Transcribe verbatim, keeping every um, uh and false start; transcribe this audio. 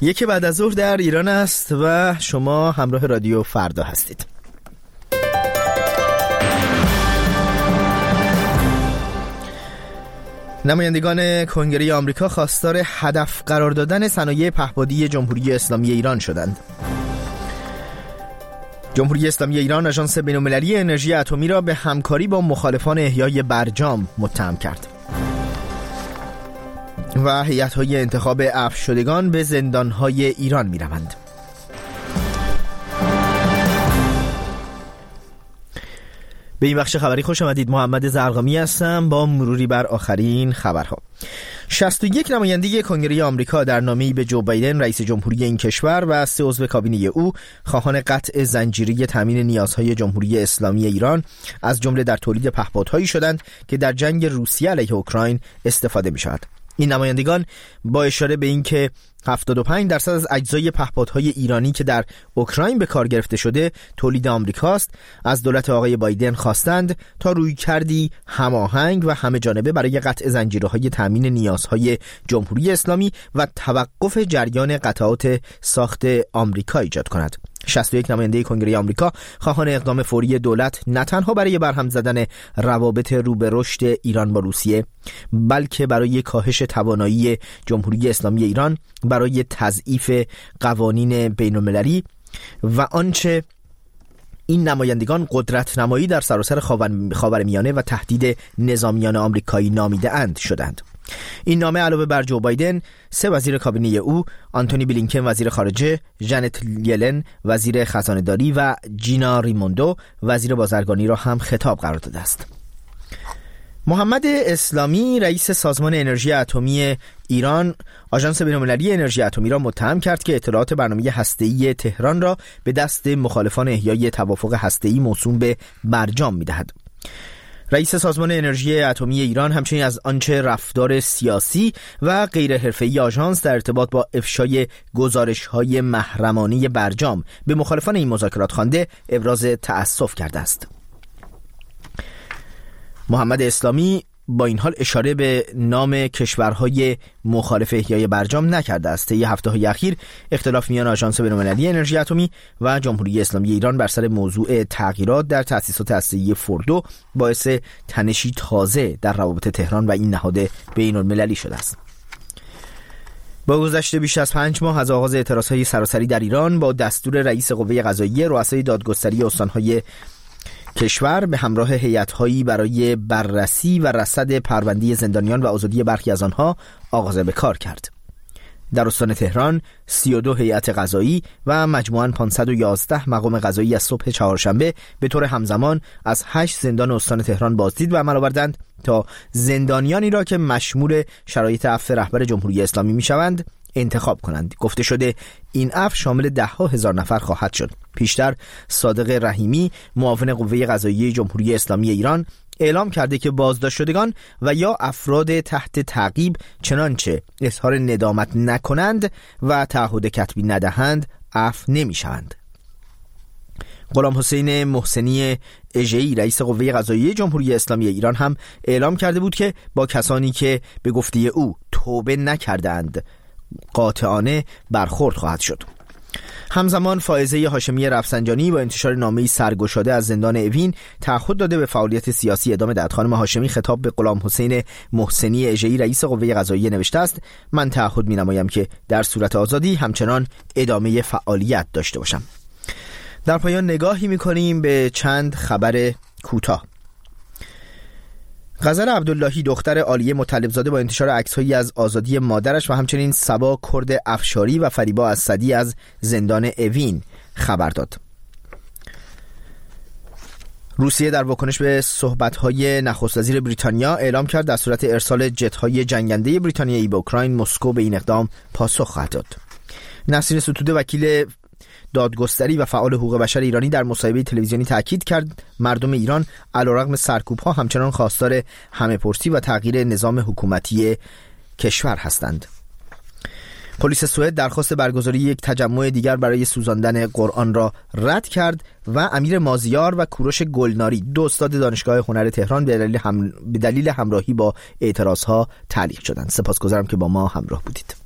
یکی بعد از ظهر در ایران است و شما همراه رادیو فردا هستید. نمایندگان کنگره آمریکا خواستار هدف قرار دادن صنایع پهپادی جمهوری اسلامی ایران شدند. جمهوری اسلامی ایران آژانس بین‌المللی انرژی اتمی را به همکاری با مخالفان احیای برجام متهم کرد و هیئت‌های انتخاب عفو شدگان به زندان‌های ایران می‌روند. به این بخش خبری خوش آمدید. محمد زرقامی هستم با مروری بر آخرین خبرها. شصت و یک نماینده کنگره آمریکا در نامه‌ای به جو بایدن رئیس جمهوری این کشور و سه عضو کابینه او خواهان قطع زنجیره تامین نیازهای جمهوری اسلامی ایران از جمله در تولید پهپادهایی شدند که در جنگ روسیه علیه اوکراین استفاده می‌شود. این نمایندگان با اشاره به اینکه هفتاد و پنج درصد از اجزای پهپادهای ایرانی که در اوکراین به کار گرفته شده تولید آمریکاست، از دولت آقای بایدن خواستند تا رویکردی هماهنگ و همه جانبه برای قطع زنجیره‌های تامین نیازهای جمهوری اسلامی و توقف جریان قطعات ساخت آمریکا ایجاد کند. شصت و یک نماینده کنگره آمریکا خواهان اقدام فوری دولت نه تنها برای برهم زدن روابط رو به رشد ایران با روسیه، بلکه برای کاهش توانایی جمهوری اسلامی ایران برای تضعیف قوانین بین‌المللی و آنچه این نمایندگان قدرت نمایی در سراسر خاورمیانه و تهدید نظامیان آمریکایی نامیده اند شدند. این نامه علاوه بر جو بایدن، سه وزیر کابینه او، آنتونی بلینکن وزیر خارجه، ژانت یلن وزیر خزانه‌داری و جینا ریموندو وزیر بازرگانی را هم خطاب قرار داده است. محمد اسلامی رئیس سازمان انرژی اتمی ایران آژانس بین‌المللی انرژی اتمی را متهم کرد که اطلاعات برنامه هسته‌ای تهران را به دست مخالفان احیای توافق هسته‌ای موسوم به برجام می‌دهد. رئیس سازمان انرژی اتمی ایران همچنین از آنچه رفتار سیاسی و غیر حرفه‌ای آژانس در ارتباط با افشای گزارش‌های محرمانه برجام به مخالفان این مذاکرات خوانده ابراز تأسف کرده است. محمد اسلامی با این حال اشاره به نام کشورهای مخالف احیای برجام نکرده است. طی هفته‌های اخیر اختلاف میان آژانس بین‌المللی انرژی اتمی و جمهوری اسلامی ایران بر سر موضوع تغییرات در تأسیسات هسته‌ای فوردو باعث تنشی تازه در روابط تهران و این نهاد بین‌المللی شده است. با گذشت بیش از پنج ماه از آغاز اعتراضهای سراسری در ایران با دستور رئیس قوه قضاییه، رؤسای دادگستری استان‌های کشور به همراه هیئت‌هایی برای بررسی و رصد پرونده زندانیان و آزادی برخی از آنها آغاز به کار کرد. در استان تهران سی و دو هیئت قضایی و مجموعاً پانصد و یازده مقام قضایی از صبح چهارشنبه به طور همزمان از هشت زندان استان تهران بازدید و عمل آوردند تا زندانیانی را که مشمول شرایط عفو رهبر جمهوری اسلامی میشوند انتخاب کنند. گفته شده این عفو شامل ده ها هزار نفر خواهد شد. پیشتر صادق رحیمی معاون قوه قضاییه جمهوری اسلامی ایران اعلام کرده که بازداشت شدگان و یا افراد تحت تعقیب چنانچه اظهار ندامت نکنند و تعهد کتبی ندهند عفو نمی‌شوند. غلام حسین محسنی اژه‌ای رئیس قوه قضاییه جمهوری اسلامی ایران هم اعلام کرده بود که با کسانی که به گفته او توبه نکردند قاطعانه برخورد خواهد شد. همزمان فائزه هاشمی رفسنجانی با انتشار نامه‌ای سرگشاده از زندان اوین تعهد داده به فعالیت سیاسی ادامه دهد. خانم هاشمی خطاب به غلام حسین محسنی اژه‌ای رئیس قوه قضاییه نوشته است: من تعهد می‌نمایم که در صورت آزادی همچنان ادامه فعالیت داشته باشم. در پایان نگاهی می‌کنیم به چند خبر کوتاه. غزل عبداللهی دختر عالیه مطلبزاده با انتشار عکس‌هایی از آزادی مادرش و همچنین صبا کرد افشاری و فریبا اسدی از زندان اوین خبر داد. روسیه در واکنش به صحبت‌های نخست وزیر بریتانیا اعلام کرد در صورت ارسال جت‌های جنگنده بریتانیایی به اوکراین مسکو به این اقدام پاسخ خواهد داد. نسرین ستوده وکیل دادگستری و فعال حقوق بشر ایرانی در مصاحبه تلویزیونی تاکید کرد مردم ایران علیرغم سرکوب‌ها همچنان خواستار همه‌پرسی و تغییر نظام حکومتی کشور هستند. پلیس سوئد درخواست برگزاری یک تجمع دیگر برای سوزاندن قرآن را رد کرد و امیر مازیار و کوروش گلناری دو استاد دانشگاه هنر تهران به دلیل, هم... به دلیل همراهی با اعتراضها تعلیق شدند. سپاسگزارم که با ما همراه بودید.